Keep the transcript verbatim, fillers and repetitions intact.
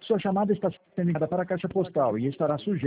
Sua chamada está sendo enviada para a caixa postal e estará sujeita